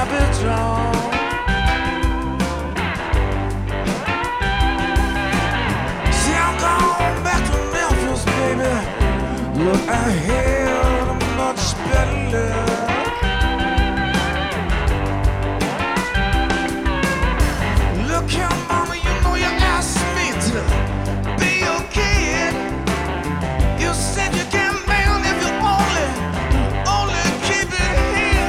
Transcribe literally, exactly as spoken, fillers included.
be drawn. See, I'm going back to Memphis, baby. Look, I hate